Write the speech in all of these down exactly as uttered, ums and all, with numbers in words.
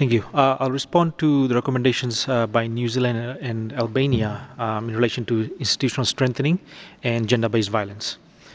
Thank you. Uh, I'll respond to the recommendations uh, by New Zealand and Albania um, in relation to institutional strengthening and gender-based violence.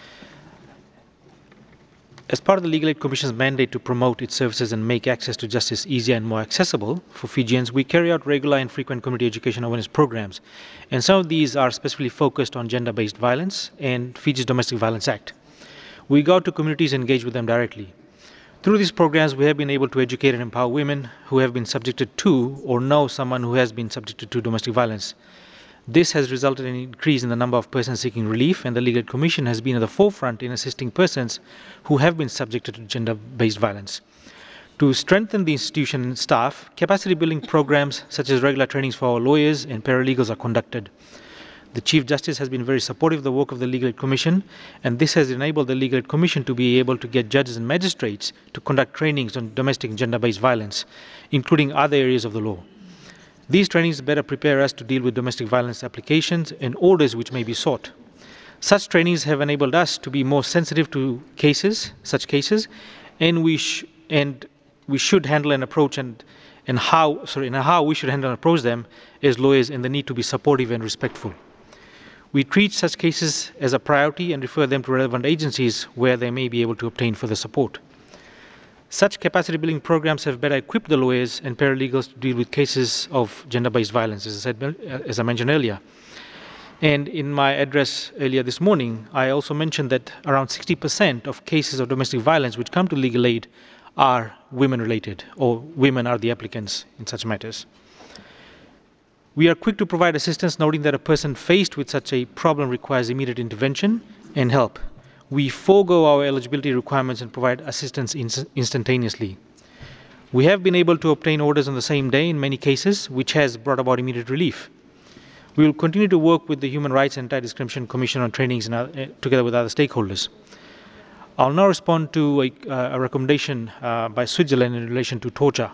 As part of the Legal Aid Commission's mandate to promote its services and make access to justice easier and more accessible for Fijians, we carry out regular and frequent community education awareness programs. And some of these are specifically focused on gender-based violence and Fiji's Domestic Violence Act. We go to communities and engage with them directly. Through these programs, we have been able to educate and empower women who have been subjected to or know someone who has been subjected to domestic violence. This has resulted in an increase in the number of persons seeking relief, and the Legal Aid Commission has been at the forefront in assisting persons who have been subjected to gender-based violence. To strengthen the institution and staff, capacity building programs such as regular trainings for our lawyers and paralegals are conducted. The Chief Justice has been very supportive of the work of the Legal Aid Commission, and this has enabled the Legal Aid Commission to be able to get judges and magistrates to conduct trainings on domestic and gender-based violence, including other areas of the law. These trainings better prepare us to deal with domestic violence applications and orders which may be sought. Such trainings have enabled us to be more sensitive to cases, such cases, and we sh and we should handle and approach and and how sorry and how we should handle and approach them as lawyers, and the need to be supportive and respectful. We treat such cases as a priority and refer them to relevant agencies where they may be able to obtain further support. Such capacity building programs have better equipped the lawyers and paralegals to deal with cases of gender-based violence, as I said, as I mentioned earlier. And in my address earlier this morning, I also mentioned that around sixty percent of cases of domestic violence which come to legal aid are women-related, or women are the applicants in such matters. We are quick to provide assistance, noting that a person faced with such a problem requires immediate intervention and help. We forego our eligibility requirements and provide assistance inst instantaneously. We have been able to obtain orders on the same day in many cases, which has brought about immediate relief. We will continue to work with the Human Rights and Anti-Discrimination Commission on trainings and, uh, together with other stakeholders. I'll now respond to a, uh, a recommendation uh, by Switzerland in relation to torture.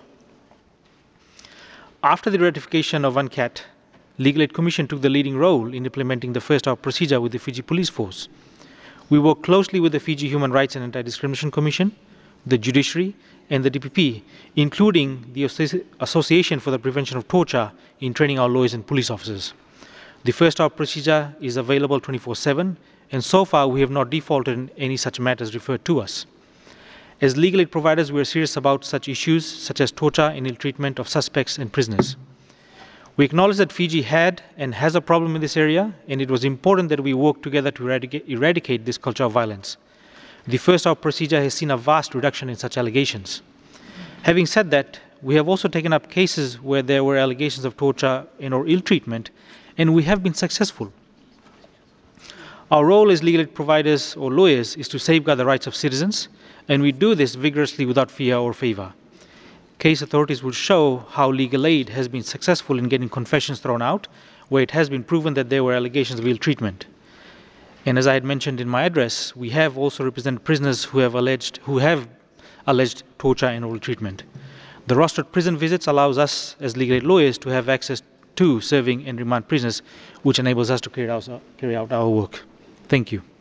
After the ratification of UNCAT, Legal Aid Commission took the leading role in implementing the first hour procedure with the Fiji Police Force. We work closely with the Fiji Human Rights and Anti-Discrimination Commission, the Judiciary, and the D P P, including the Association for the Prevention of Torture, in training our lawyers and police officers. The first hour procedure is available twenty-four seven, and so far we have not defaulted in any such matters referred to us. As legal aid providers, we are serious about such issues such as torture and ill treatment of suspects and prisoners. We acknowledge that Fiji had and has a problem in this area, and it was important that we work together to eradicate, eradicate this culture of violence. The first hour procedure has seen a vast reduction in such allegations. Having said that, we have also taken up cases where there were allegations of torture and or ill treatment, and we have been successful. Our role as legal aid providers or lawyers is to safeguard the rights of citizens, and we do this vigorously without fear or favor. Case authorities will show how legal aid has been successful in getting confessions thrown out, where it has been proven that there were allegations of ill treatment. And as I had mentioned in my address, we have also represented prisoners who have alleged, who have alleged torture and ill treatment. The rostered prison visits allows us as legal aid lawyers to have access to serving and remand prisoners, which enables us to carry out, carry out our work. Thank you.